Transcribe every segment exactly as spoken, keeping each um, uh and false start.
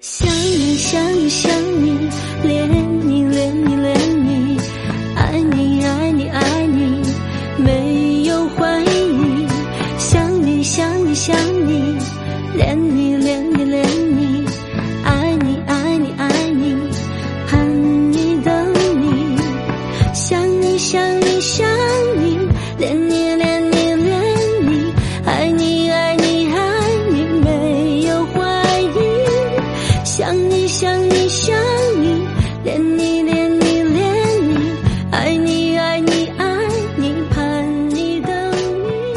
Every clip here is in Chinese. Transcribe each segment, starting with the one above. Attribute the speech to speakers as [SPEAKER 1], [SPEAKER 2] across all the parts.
[SPEAKER 1] 想你想你想你，恋你恋你恋你，爱你爱你爱你，没有怀疑。想你想你想你，恋你恋你恋你，爱你爱你爱你，盼你等你。想你想你想你，恋你恋你恋你，爱你爱你爱你，没有怀疑。想你想你想你，恋你恋你恋你，爱你爱你爱你，盼你等你。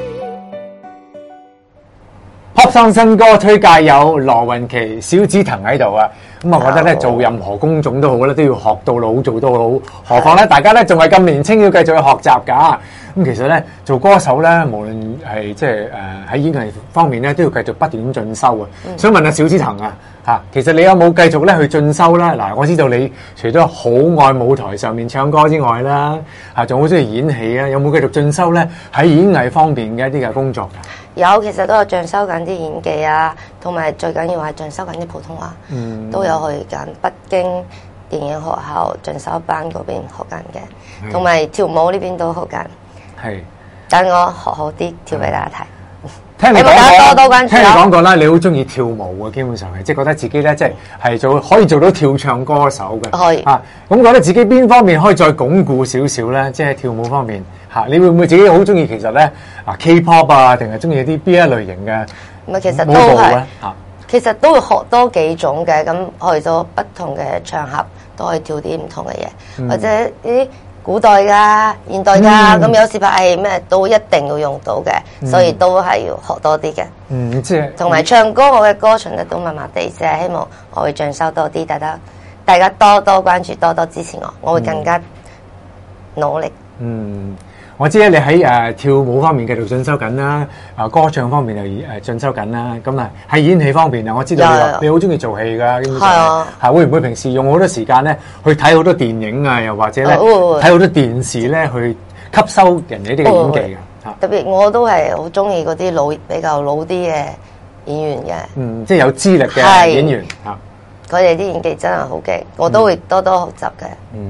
[SPEAKER 2] Pop Song 新歌推介有羅雲琪、小紫藤喺度啊！咁啊，我覺得咧做任何工種都好咧，都要學到老，做到老。何況咧，大家咧仲係咁年青，要繼續去學習㗎。咁其實咧，做歌手咧，無論係即係誒喺演藝方面咧，都要繼續不斷進修啊。嗯、想問下小紫藤啊，嚇，其實你有冇繼續咧去進修啦？嗱，我知道你除咗好愛舞台上面唱歌之外啦，嚇仲好中意演戲啊，有冇繼續進修咧喺演藝方面嘅一啲嘅工作㗎？
[SPEAKER 3] 有，其實都有進修緊啲演技啊，同埋最緊要係進修緊啲普通話，嗯、都有去緊北京電影學校進修班嗰邊學緊嘅，同埋跳舞呢邊都學緊。係，等我學好啲跳俾大家睇。
[SPEAKER 2] 聽你講過，
[SPEAKER 3] 多多關注。
[SPEAKER 2] 聽你講過啦，你好中意跳舞嘅，基本上係即係覺得自己咧，即係係做可以做到跳唱歌手嘅。
[SPEAKER 3] 可以
[SPEAKER 2] 啊，咁覺得自己邊方面可以再鞏固少少咧？即係跳舞方面嚇，你會唔會自己好中意其實咧啊 K-pop 啊，定係中意啲邊一類型嘅？
[SPEAKER 3] 唔係，其實都係嚇，其實都會學多幾種嘅，咁去到不同嘅場合都可以跳啲唔同嘅嘢，嗯、或者啲古代㗎、現代㗎，咁、嗯、有時拍係咩都一定要用到嘅，嗯、所以都係要學多啲嘅。
[SPEAKER 2] 嗯，即係
[SPEAKER 3] 同埋唱歌，我嘅歌唱得都麻麻地，即係希望我會進修多啲，大家大家多多關注，多多支持我，我會更加努力。
[SPEAKER 2] 嗯。我知咧，你喺誒、呃、跳舞方面繼續進修緊啦，啊歌唱方面又誒進修緊啦，咁啊喺演戲方面啊，我知道你話你好中意做戲㗎，基本上係啊，會唔會平時用好多時間咧去睇好多電影啊，又或者咧睇好多電視咧去吸收人哋啲嘅演技㗎？嚇，
[SPEAKER 3] 特別我都係好中意嗰啲老比較老啲嘅演員嘅，
[SPEAKER 2] 嗯，即係有資歷嘅演員嚇，
[SPEAKER 3] 佢哋啲演技真係好勁，我都會多多學習嘅。嗯。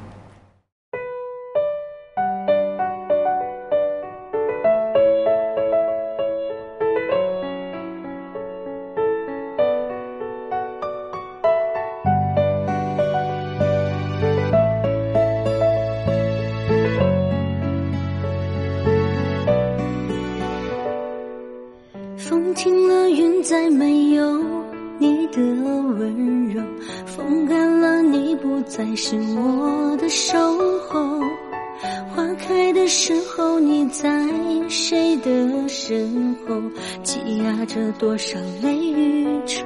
[SPEAKER 1] 风停了，云再没有你的温柔，风干了，你不再是我的守候。花开的时候，你在谁的身后，积压着多少泪与愁。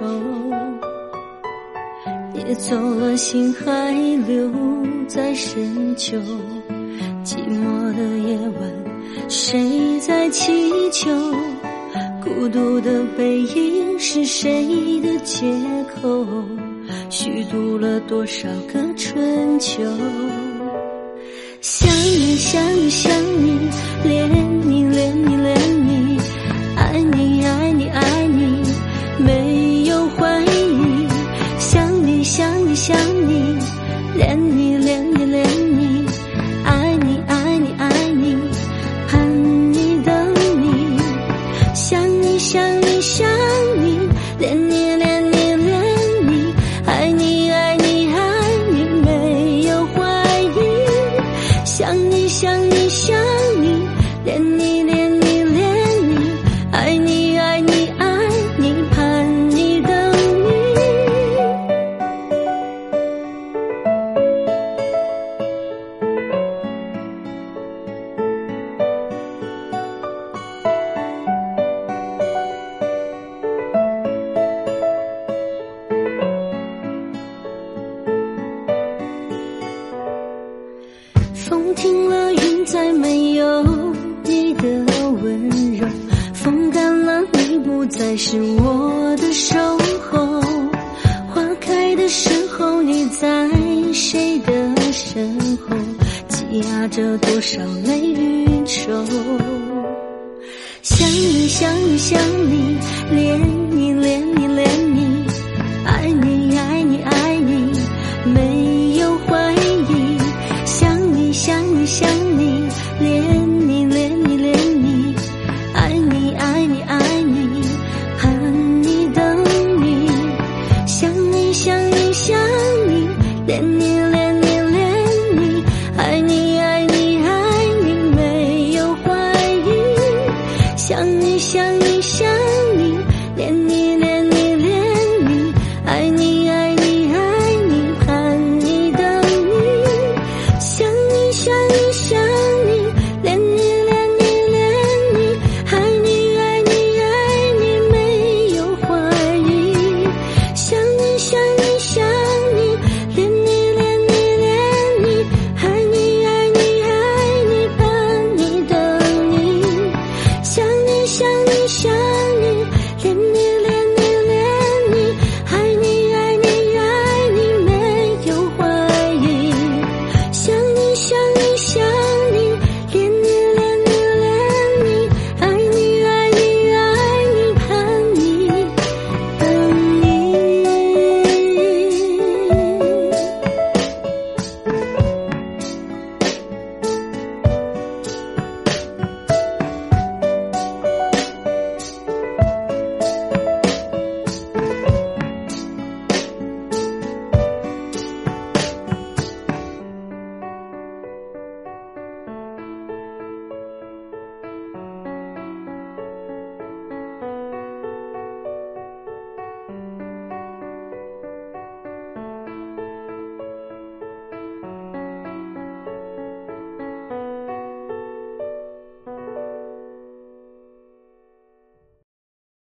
[SPEAKER 1] 你走了，心还留在深秋，寂寞的夜晚，谁在祈求？孤独的背影是谁的借口，虚度了多少个春秋。想你想你想你，恋你恋你恋你，爱你爱你爱你，没有怀疑。想你想你想你，恋你恋你恋你，爱你爱你爱你，盼你等你。想你想你想你，恋你恋你恋你，爱你爱你爱你，没有怀疑。想你想你想你，恋你恋你恋你，爱你爱你爱你，盼你等你。风停了，云再没有你的温柔，风干了，你不再是我的守候。花开的时候，你在谁的身后，积压着多少泪与愁。想你想你想你，恋你恋你